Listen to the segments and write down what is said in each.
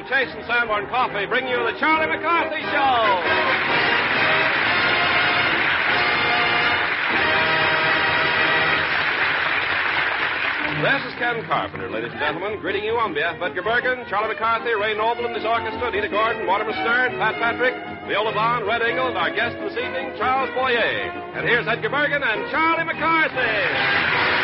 Chase and Sanborn Coffee bring you the Charlie McCarthy Show. This is Ken Carpenter, ladies and gentlemen, greeting you on behalf of Edgar Bergen, Charlie McCarthy, Ray Noble and his orchestra, Dina Gordon, Mortimer Stern, Pat Patrick, Viola Vaughn, Red Eagle, and our guest this evening, Charles Boyer. And here's Edgar Bergen and Charlie McCarthy.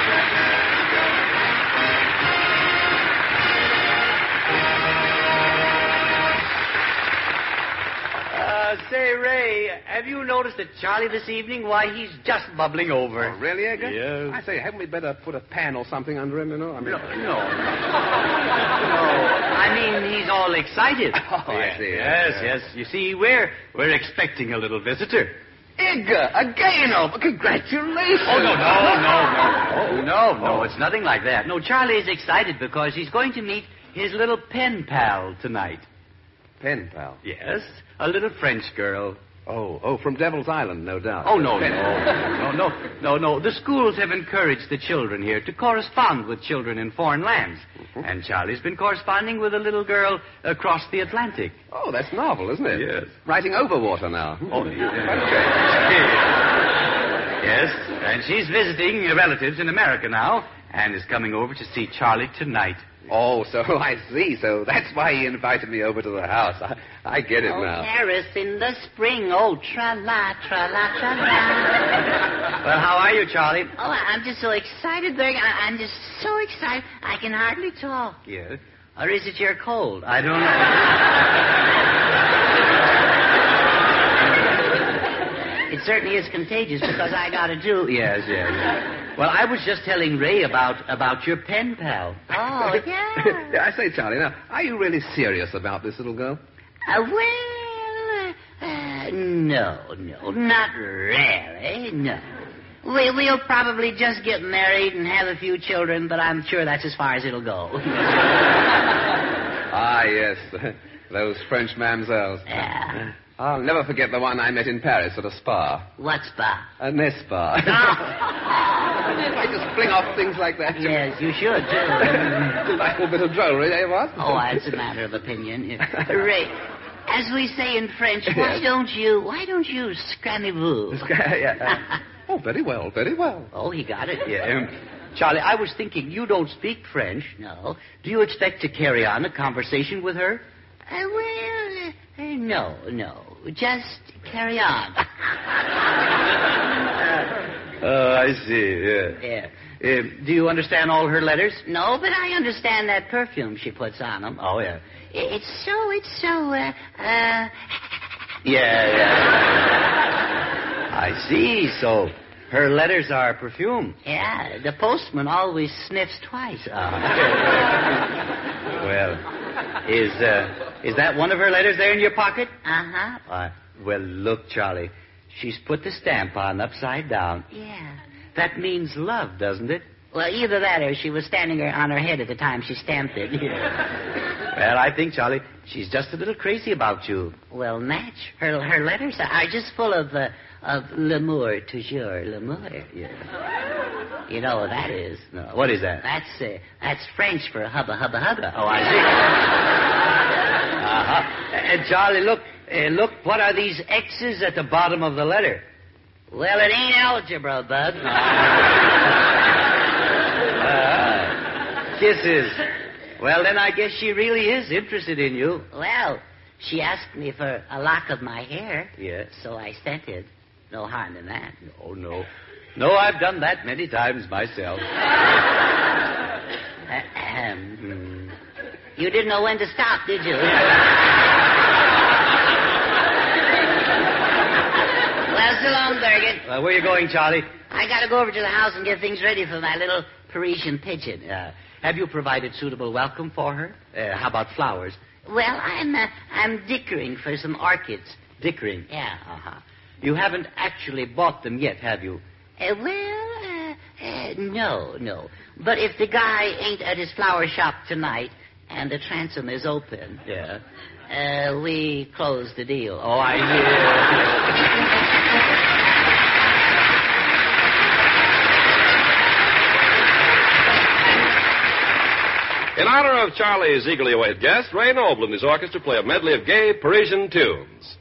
Say, Ray, have you noticed that Charlie this evening? Why, he's just bubbling over. Oh, really, Edgar? Yes. I say, haven't we better put a pan or something under him, you know? I mean... No. I mean, he's all excited. Oh, I see. Yes. You see, we're expecting a little visitor. Edgar, again, oh, congratulations. Oh, no, it's nothing like that. No, Charlie is excited because he's going to meet his little pen pal tonight. Pen pal? Yes, a little French girl. Oh, from Devil's Island, no doubt. Oh, no. The schools have encouraged the children here to correspond with children in foreign lands. Mm-hmm. And Charlie's been corresponding with a little girl across the Atlantic. Oh, that's novel, isn't it? Yes. Writing over water now. Oh, yes, and she's visiting relatives in America now and is coming over to see Charlie tonight. Oh, so I see. So that's why he invited me over to the house. I get it now. Paris in the spring. Oh, tra-la, tra-la, tra-la. Well, how are you, Charlie? Oh, I'm just so excited, Berg. I'm just so excited. I can hardly talk. Yes. Or is it your cold? I don't know. It certainly is contagious because I got it too. Yes. Well, I was just telling Ray about your pen pal. Oh, yeah. I say, Charlie, now, are you really serious about this little girl? No, not really, no. We'll probably just get married and have a few children, but I'm sure that's as far as it'll go. Ah, yes, those French mamsells. Yeah. I'll never forget the one I met in Paris at a spa. What spa? A Nest spa. I just fling off things like that. Yes, you should, too. Delightful bit of drollery, eh, what? Oh, it's a matter of opinion. Ray, as we say in French, why don't you scrammy-vous? Oh, very well. Oh, he got it. Yeah. Charlie, I was thinking, you don't speak French. No. Do you expect to carry on a conversation with her? No. Just carry on. Oh, I see, Yeah. Do you understand all her letters? No, but I understand that perfume she puts on them. Oh, yeah. It's so, Yeah. I see. So her letters are perfume. Yeah, the postman always sniffs twice. Well, is that one of her letters there in your pocket? Uh-huh. Well, look, Charlie. She's put the stamp on upside down. Yeah. That means love, doesn't it? Well, either that or she was standing on her head at the time she stamped it. Yeah. Well, I think, Charlie, she's just a little crazy about you. Well, Natch, her letters are just full of l'amour, toujours, l'amour. Yeah. You know what that is? No. What is that? That's French for hubba, hubba, hubba. Oh, I see. And Charlie, look, what are these X's at the bottom of the letter? Well, it ain't algebra, bud. Kisses. Well, then I guess she really is interested in you. Well, she asked me for a lock of my hair. Yes. So I sent it. No harm in that. Oh, no. No, I've done that many times myself. You didn't know when to stop, did you? Well, so long, Bergen. Where are you going, Charlie? I got to go over to the house and get things ready for my little Parisian pigeon. Have you provided suitable welcome for her? How about flowers? Well, I'm dickering for some orchids. Dickering? Yeah. Uh-huh. You haven't actually bought them yet, have you? No. But if the guy ain't at his flower shop tonight and the transom is open, yeah, we close the deal. Oh, I hear. In honor of Charlie's eagerly awaited guest, Ray Noble and his orchestra play a medley of gay Parisian tunes.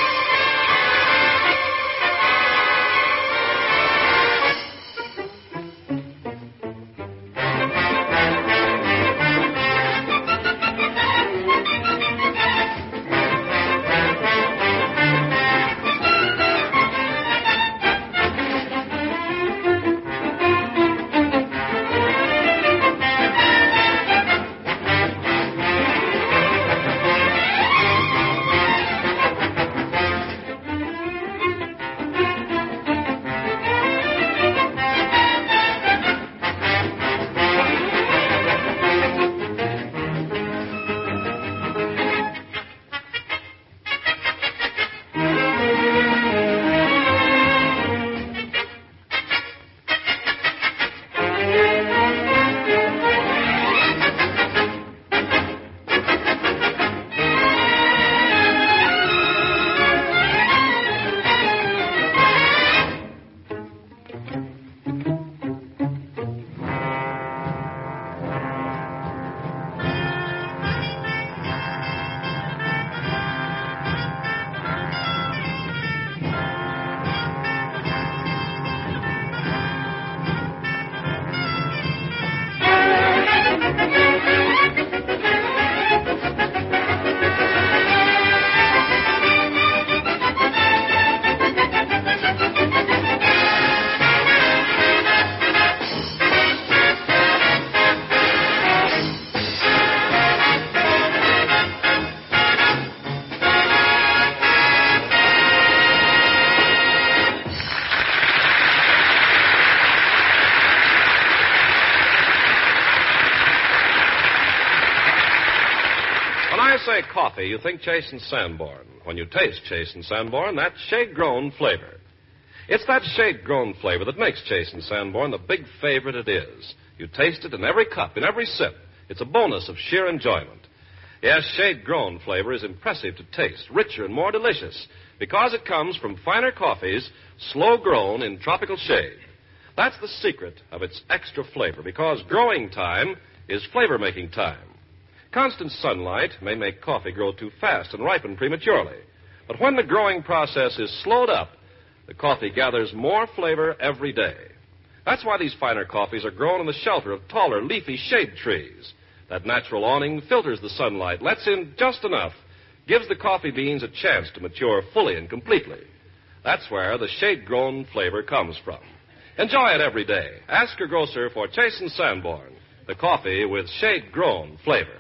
Say coffee, you think Chase and Sanborn. When you taste Chase and Sanborn, that's shade-grown flavor. It's that shade-grown flavor that makes Chase and Sanborn the big favorite it is. You taste it in every cup, in every sip. It's a bonus of sheer enjoyment. Yes, shade-grown flavor is impressive to taste, richer and more delicious, because it comes from finer coffees, slow-grown in tropical shade. That's the secret of its extra flavor, because growing time is flavor-making time. Constant sunlight may make coffee grow too fast and ripen prematurely. But when the growing process is slowed up, the coffee gathers more flavor every day. That's why these finer coffees are grown in the shelter of taller, leafy shade trees. That natural awning filters the sunlight, lets in just enough, gives the coffee beans a chance to mature fully and completely. That's where the shade-grown flavor comes from. Enjoy it every day. Ask your grocer for Chase and Sanborn, the coffee with shade-grown flavor.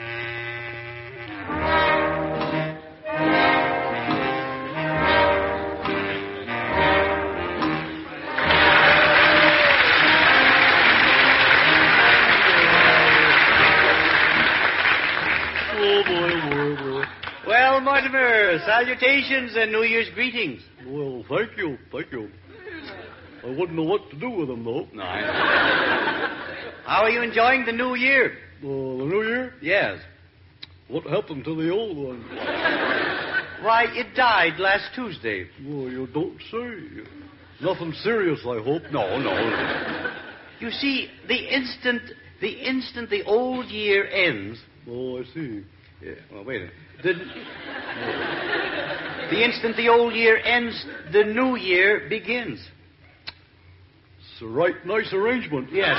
Well, Mortimer, salutations and New Year's greetings. Well, thank you. I wouldn't know what to do with them, though. No, I know. How are you enjoying the New Year? The New Year? Yes. What happened to the old one? Why, it died last Tuesday. Well, you don't say. Nothing serious, I hope. No. You see, the instant the old year ends... Oh, I see. Yeah, well, wait a minute. The instant the old year ends, the new year begins. It's a right nice arrangement. Yes.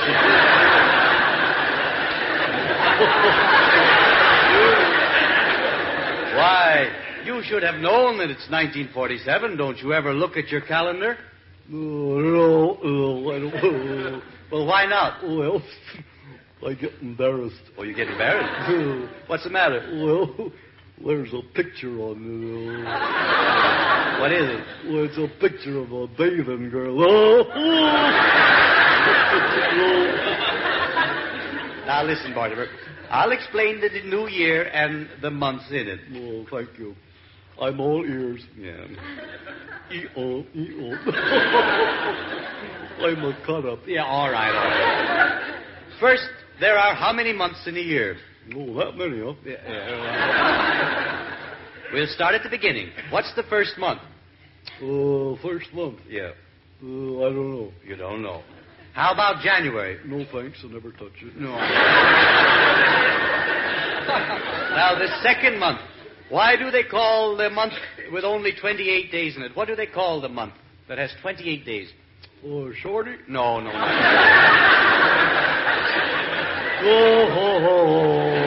Why, you should have known that it's 1947. Don't you ever look at your calendar? No, I don't. Well, why not? Well, I get embarrassed. Oh, you get embarrassed? What's the matter? Well, there's a picture on it. What is it? Well, it's a picture of a bathing girl. Oh. Now, listen, Mortimer. I'll explain the new year and the months in it. Oh, thank you. I'm all ears. Yeah. E-O. I'm a cut-up. Yeah, all right. First, there are how many months in a year? Oh, that many, huh? Yeah. We'll start at the beginning. What's the first month? First month? Yeah. I don't know. You don't know. How about January? No, thanks. I'll never touch it. No. Now, the second month. Why do they call the month with only 28 days in it? What do they call the month that has 28 days? Oh, Shorty? No. Oh, ho, ho, ho.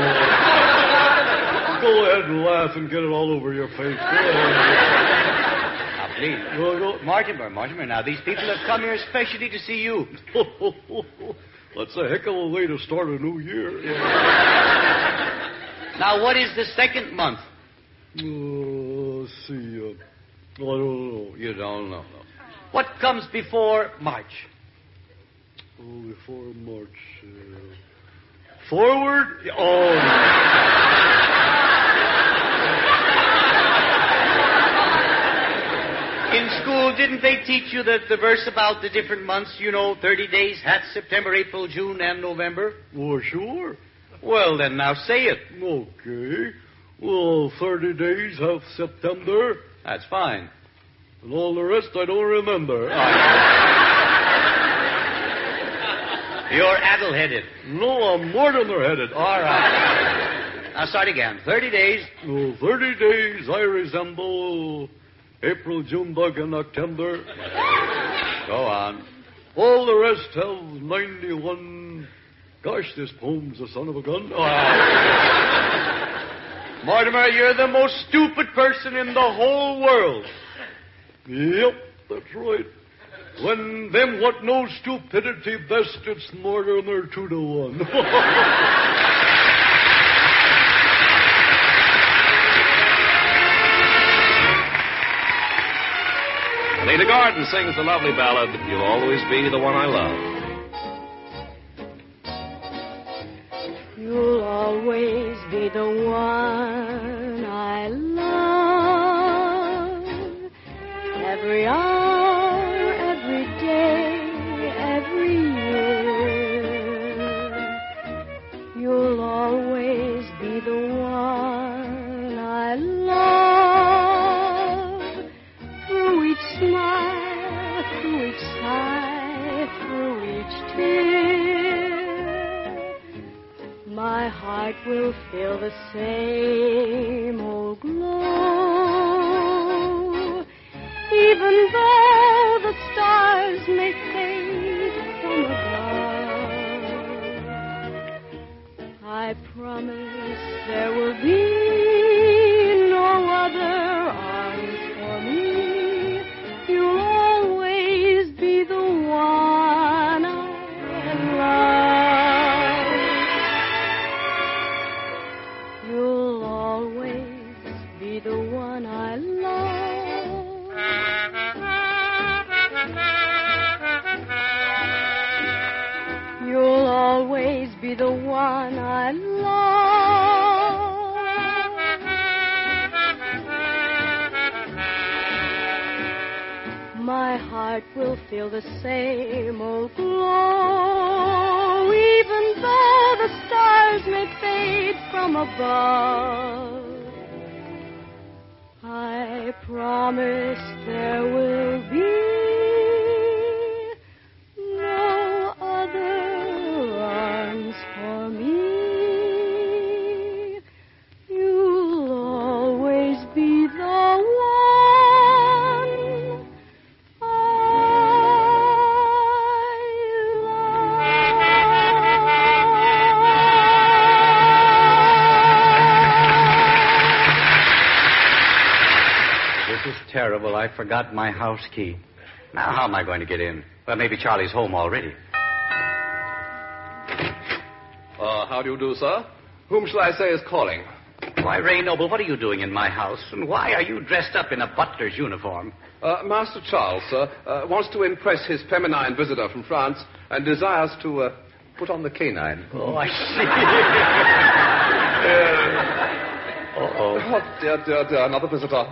Go ahead and laugh and get it all over your face. Go ahead. Now, please. Go. Mortimer, now, these people have come here especially to see you. That's a heck of a way to start a new year. Now, what is the second month? Let's see. I don't know. You don't know. What comes before March? Oh, before March. Forward? Oh. In school, didn't they teach you the verse about the different months? 30 days, that's September, April, June, and November? Oh, sure. Well, then, now say it. Okay. Well, 30 days, half September. That's fine. And all the rest I don't remember. You're addle-headed. No, I'm Mortimer-headed. All right. Now start again. 30 days. Oh, 30 days I resemble April, June, bug, and October. Go on. All the rest have 91. Gosh, this poem's the son of a gun. Mortimer, you're the most stupid person in the whole world. Yep, that's right. When them what know stupidity best, it's Mortimer 2-1. Anita Gordon sings the lovely ballad, You'll Always Be the One I Love. You'll always be the one I love. Every hour, every day, every year. You'll always be the one I love. Through each smile, through each sigh, through each tear, my heart will feel the same old glow. Even though the stars may fade from above, I promise there will be no other arms for me. You'll always be the one I love. You'll always be the one I love. You'll always be the one I love. My heart will feel the same old glow, even though the stars may fade from above. I promise there will be no other arms for me. You'll always be the one I love. This is terrible. I forgot my house key. Now, how am I going to get in? Well, maybe Charlie's home already. How do you do, sir? Whom shall I say is calling? Why, Ray Noble, what are you doing in my house? And why are you dressed up in a butler's uniform? Master Charles, sir, wants to impress his feminine visitor from France and desires to put on the canine. Oh, I see. Uh-oh. Oh, dear, another visitor.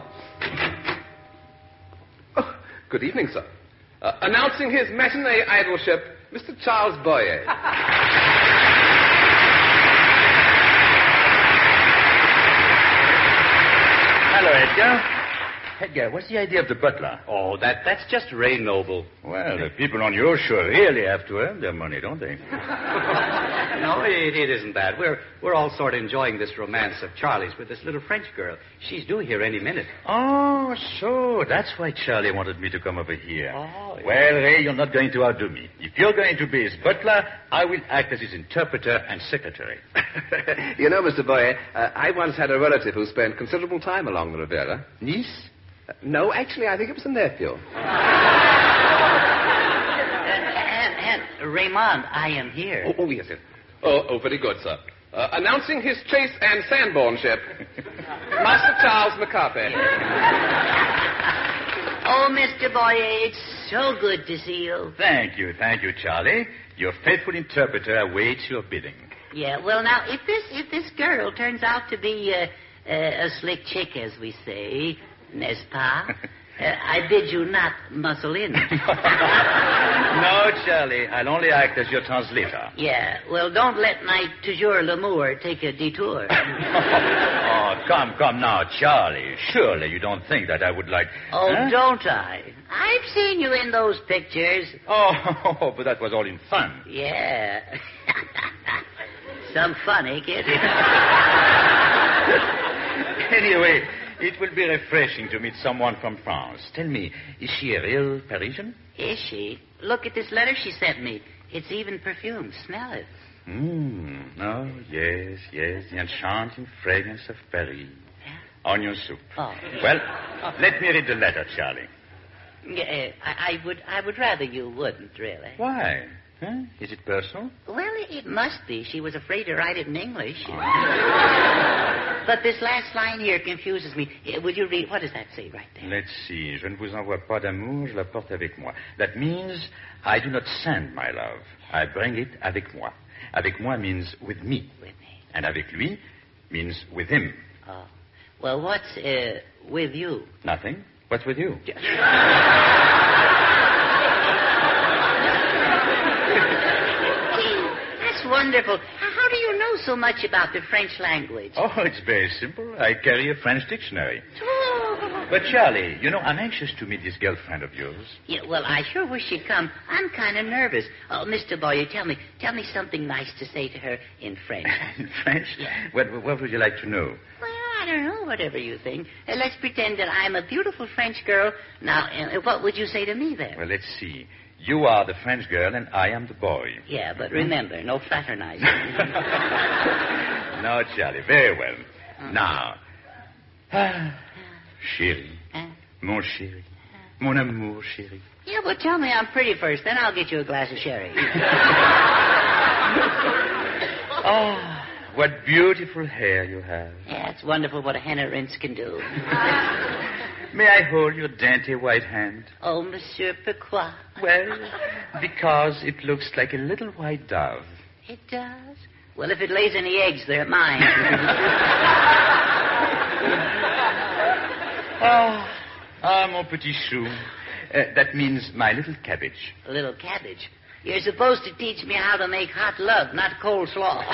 Oh, good evening, sir. Announcing his matinee idolship, Mr. Charles Boyer. Hello, Edgar. Edgar, what's the idea of the butler? Oh, that's just Ray Noble. Well, the people on your show really have to earn their money, don't they? No, it isn't that. We're all sort of enjoying this romance of Charlie's with this little French girl. She's due here any minute. Oh, so that's why Charlie wanted me to come over here. Oh, yeah. Well, Ray, you're not going to outdo me. If you're going to be his butler, I will act as his interpreter and secretary. You know, Mr. Boyer, I once had a relative who spent considerable time along the Riviera. Niece? No, actually, I think it was a nephew. Raymond, I am here. Oh, yes, yes. Oh, very good, sir. Announcing his Chase and Sanborn ship, Master Charles McCarthy. Oh, Mr. Boyer, it's so good to see you. Thank you, Charlie. Your faithful interpreter awaits your bidding. Yeah, well, now, if this girl turns out to be a slick chick, as we say, n'est-ce pas? I bid you not muscle in. No, Charlie, I'll only act as your translator. Yeah, well, don't let my toujours l'amour take a detour. Oh, come now, Charlie. Surely you don't think that I would like... Oh, Huh? don't I? I've seen you in those pictures. Oh, but that was all in fun. Yeah. Some funny, kid. Anyway, it will be refreshing to meet someone from France. Tell me, is she a real Parisian? Is she? Look at this letter she sent me. It's even perfumed. Smell it. Oh, yes, the enchanting fragrance of Paris. Onion soup. Oh. Well, let me read the letter, Charlie. Yeah, I would rather you wouldn't, really. Why? Huh? Is it personal? Well, it must be. She was afraid to write it in English. But this last line here confuses me. Would you read? What does that say right there? Let's see. Je ne vous envoie pas d'amour, je la porte avec moi. That means I do not send my love. I bring it avec moi. Avec moi means with me. With me. And avec lui means with him. Oh. Well, what's with you? Nothing. What's with you? That's wonderful. How do you know so much about the French language? Oh, it's very simple. I carry a French dictionary. Oh. But, Charlie, you know, I'm anxious to meet this girlfriend of yours. Yeah, well, I sure wish she'd come. I'm kind of nervous. Oh, Mr. Boyer, tell me something nice to say to her in French. In French? Yeah. What would you like to know? Well, I don't know, whatever you think. Let's pretend that I'm a beautiful French girl. Now, what would you say to me then? Well, let's see. You are the French girl and I am the boy. Yeah, but remember, no fraternizing. No, Charlie, very well. Now, chérie, mon chéri, mon amour chéri. Yeah, but tell me I'm pretty first, then I'll get you a glass of sherry. Oh, what beautiful hair you have. Yeah, it's wonderful what a henna rinse can do. May I hold your dainty white hand? Oh, Monsieur, pourquoi? Well, because it looks like a little white dove. It does? Well, if it lays any eggs, they're mine. Mon petit chou. That means my little cabbage. A little cabbage. You're supposed to teach me how to make hot love, not coleslaw.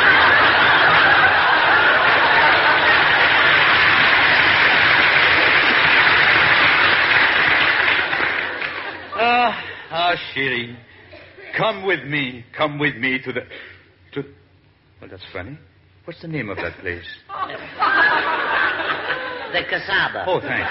Chérie, come with me to the... Well, that's funny. What's the name of that place? The Casaba. Oh, thank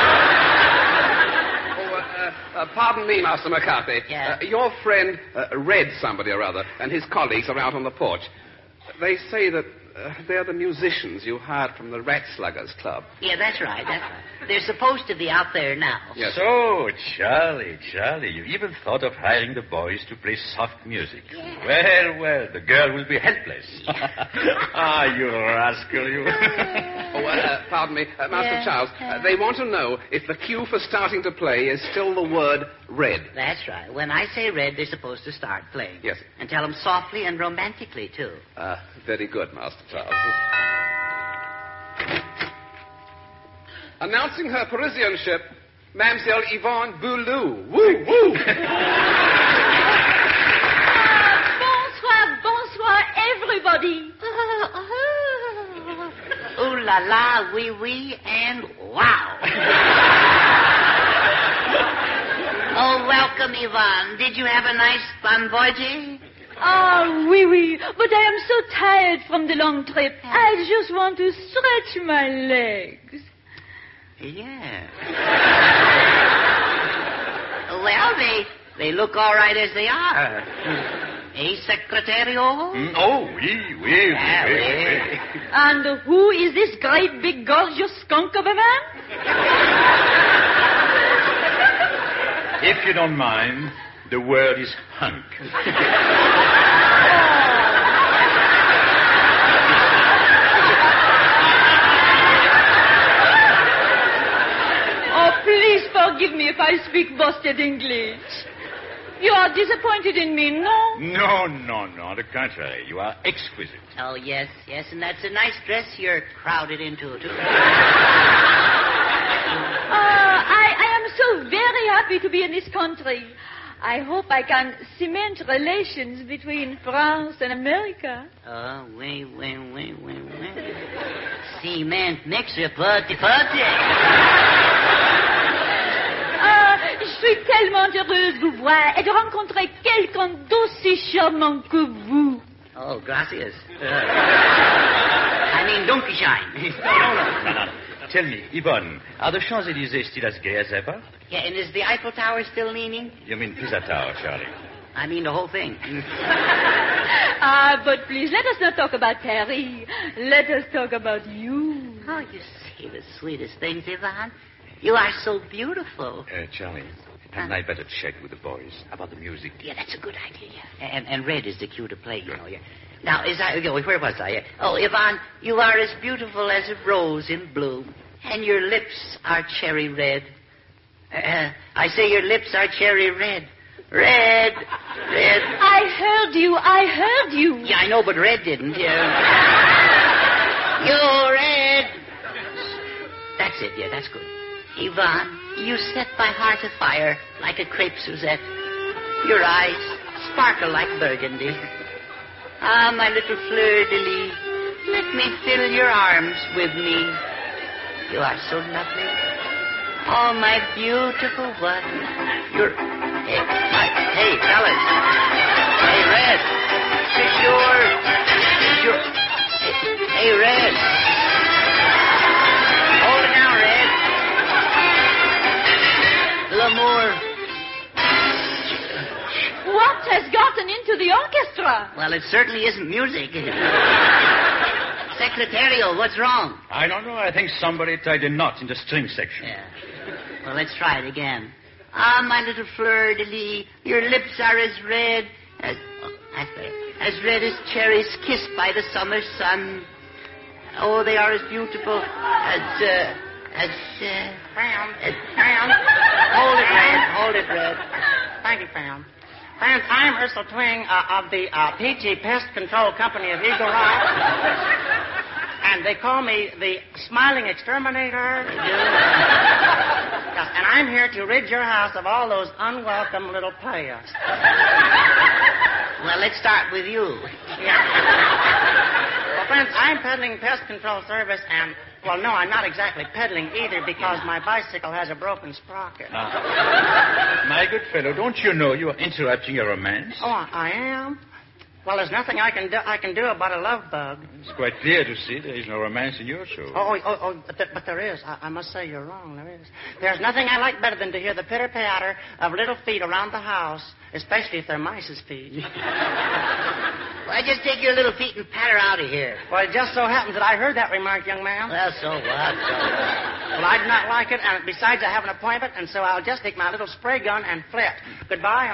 you. Pardon me, Master McCarthy. Yeah. Your friend Red somebody or other, and his colleagues are out on the porch. They say that they're the musicians you hired from the Rat Sluggers Club. Yeah, that's right. They're supposed to be out there now. Yes. So, Charlie, you even thought of hiring the boys to play soft music. Yeah. Well, the girl will be helpless. You rascal, you. Pardon me, Master Charles. They want to know if the cue for starting to play is still the word red. That's right. When I say red, they're supposed to start playing. Yes. And tell them softly and romantically, too. Very good, Master Charles. Announcing her Parisian ship, Mademoiselle Yvonne Boulou. Woo, woo! Bonsoir, everybody. Ooh la la, wee wee, and wow. Oh, welcome, Ivan. Did you have a nice fun voyage? Ah, oui. But I am so tired from the long trip. I just want to stretch my legs. Yeah. Well, they look all right as they are. Eh, Secretario? Oh, oui. And who is this great big gorgeous skunk of a man? If you don't mind, the word is hunk. Oh, please forgive me if I speak busted English. You are disappointed in me, no? No. On the contrary, you are exquisite. Oh, yes, and that's a nice dress you're crowded into, too. I am so very happy to be in this country. I hope I can cement relations between France and America. Oh, oui. Cement makes a party. Je suis tellement heureuse de vous voir et de rencontrer quelqu'un d'aussi charmant que vous. Oh, gracias. I mean, donkey shine. No. Tell me, Yvonne, are the Champs-Élysées still as gay as ever? Yeah, and is the Eiffel Tower still leaning? You mean Pisa Tower, Charlie? I mean the whole thing. But please, let us not talk about Paris. Let us talk about you. Oh, you say the sweetest things, Ivan. You are so beautiful. Charlie, hadn't I better check with the boys about the music? Yeah, that's a good idea, yeah. And red is the cue to play, you know, yeah. Now, where was I? Oh, Ivan, you are as beautiful as a rose in bloom, and your lips are cherry red. I say your lips are cherry red. Red. I heard you. Yeah, I know, but red didn't. You're red. That's it, yeah, that's good. Ivan, you set my heart afire like a crepe Suzette. Your eyes sparkle like burgundy. Ah, my little fleur-de-lis, let me fill your arms with me. You are so lovely. Oh, my beautiful one. You're... Hey, fellas. Hey, Red. Sure. Hey, Red. Hold it down, Red. L'amour. What has gotten into the orchestra? Well, it certainly isn't music. Secretarial, what's wrong? I don't know. I think somebody tied a knot in the string section. Yeah. Well, let's try it again. Ah, my little fleur-de-lis, your lips are as red as red as cherries kissed by the summer sun. Oh, they are as beautiful as Brown. Hold it, Red. Thank you, Brown. Brown, I'm Ursula Twing of the PG Pest Control Company of Eagle Rock. And they call me the Smiling Exterminator. Yes, and I'm here to rid your house of all those unwelcome little players. Well, let's start with you. Yeah. Well, friends, I'm peddling pest control service, and, well, no, I'm not exactly peddling either because my bicycle has a broken sprocket. My good fellow, don't you know you are interrupting a romance? Oh, I am? Well, there's nothing I can do about a love bug. It's quite clear to see there is no romance in your show. But there is. I must say you're wrong. There is. There's nothing I like better than to hear the pitter-patter of little feet around the house, especially if they're mice's feet. Well, just take your little feet and patter out of here. Well, it just so happens that I heard that remark, young man. Well, so what? Well, I do not like it, and besides, I have an appointment, and so I'll just take my little spray gun and flit. Goodbye.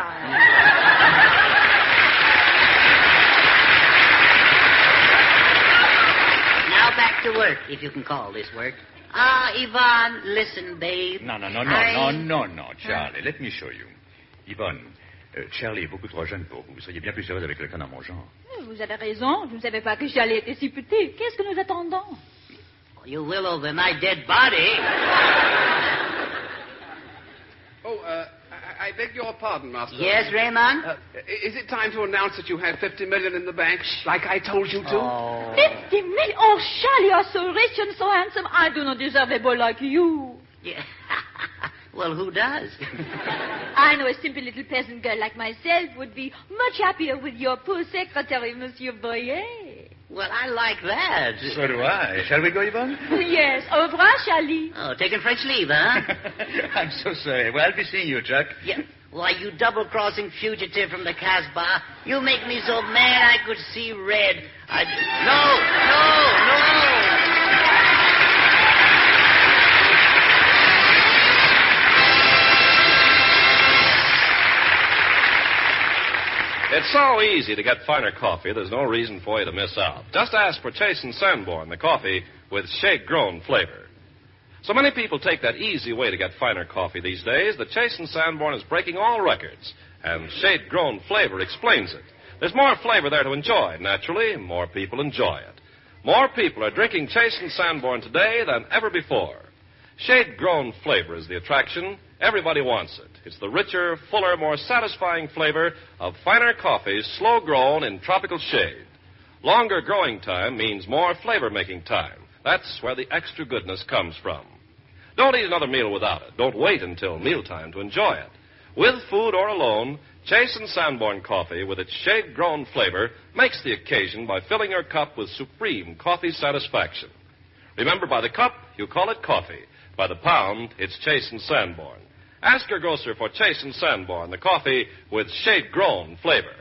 Now back to work, if you can call this work. Ah, Yvonne, listen, babe. No, Charlie, let me show you. Yvonne, Charlie est beaucoup trop jeune pour vous. Vous seriez bien plus heureuse avec quelqu'un dans mon genre. Vous avez raison. Je ne savais pas que Charlie était si petit. Qu'est-ce que nous attendons? You will over my dead body. I beg your pardon, Master. Yes, Raymond? Is it time to announce that you have $50 million in the bank, like I told you to? Oh. 50 million? Oh, Charlie, you are so rich and so handsome. I do not deserve a boy like you. Yeah. Well, who does? I know a simple little peasant girl like myself would be much happier with your poor secretary, Monsieur Boyer. Well, I like that. So do I. Shall we go, Yvonne? Yes. Au revoir, Charlie. Oh, taking French leave, huh? I'm so sorry. Well, I'll be seeing you, Chuck. Yeah. Why, you double-crossing fugitive from the Casbah, you make me so mad I could see red. No! It's so easy to get finer coffee, there's no reason for you to miss out. Just ask for Chase and Sanborn, the coffee with shade-grown flavor. So many people take that easy way to get finer coffee these days that Chase and Sanborn is breaking all records, and shade-grown flavor explains it. There's more flavor there to enjoy. Naturally, more people enjoy it. More people are drinking Chase and Sanborn today than ever before. Shade-grown flavor is the attraction. Everybody wants it. It's the richer, fuller, more satisfying flavor of finer coffees slow-grown in tropical shade. Longer growing time means more flavor-making time. That's where the extra goodness comes from. Don't eat another meal without it. Don't wait until mealtime to enjoy it. With food or alone, Chase and Sanborn coffee with its shade-grown flavor makes the occasion by filling your cup with supreme coffee satisfaction. Remember, by the cup, you call it coffee. By the pound, it's Chase and Sanborn. Ask your grocer for Chase and Sanborn, the coffee with shade-grown flavor.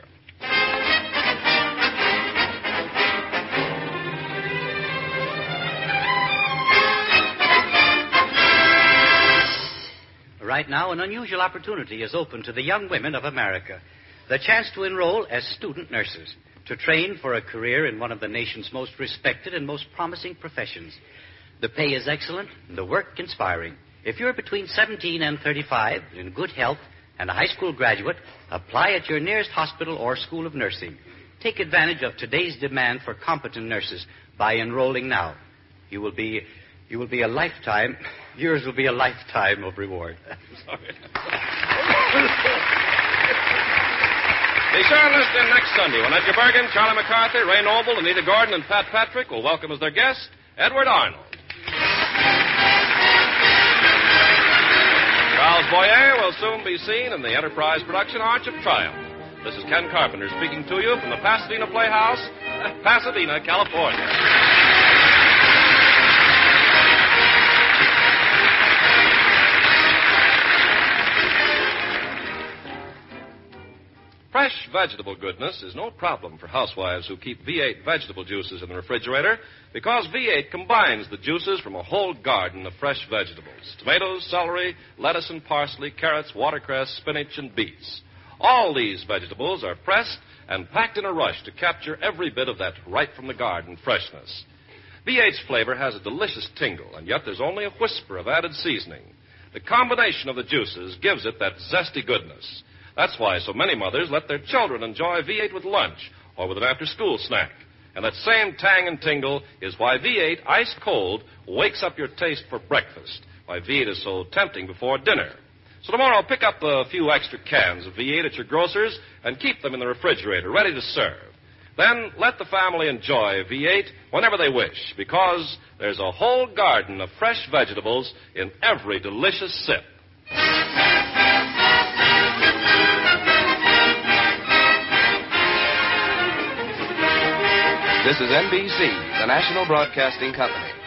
Right now, an unusual opportunity is open to the young women of America. The chance to enroll as student nurses, to train for a career in one of the nation's most respected and most promising professions. The pay is excellent, and the work inspiring. If you're between 17 and 35, in good health, and a high school graduate, apply at your nearest hospital or school of nursing. Take advantage of today's demand for competent nurses by enrolling now. Yours will be a lifetime of reward. Sorry. Be sure and listen in next Sunday when Edgar Bergen, Charlie McCarthy, Ray Noble, Anita Gordon, and Pat Patrick will welcome as their guest Edward Arnold. Charles Boyer will soon be seen in the Enterprise production Arch of Triumph. This is Ken Carpenter speaking to you from the Pasadena Playhouse, Pasadena, California. Fresh vegetable goodness is no problem for housewives who keep V8 vegetable juices in the refrigerator because V8 combines the juices from a whole garden of fresh vegetables. Tomatoes, celery, lettuce and parsley, carrots, watercress, spinach, and beets. All these vegetables are pressed and packed in a rush to capture every bit of that right-from-the-garden freshness. V8's flavor has a delicious tingle, and yet there's only a whisper of added seasoning. The combination of the juices gives it that zesty goodness. That's why so many mothers let their children enjoy V8 with lunch or with an after-school snack. And that same tang and tingle is why V8 ice cold wakes up your taste for breakfast, why V8 is so tempting before dinner. So tomorrow, pick up a few extra cans of V8 at your grocer's and keep them in the refrigerator, ready to serve. Then let the family enjoy V8 whenever they wish, because there's a whole garden of fresh vegetables in every delicious sip. This is NBC, the national broadcasting company.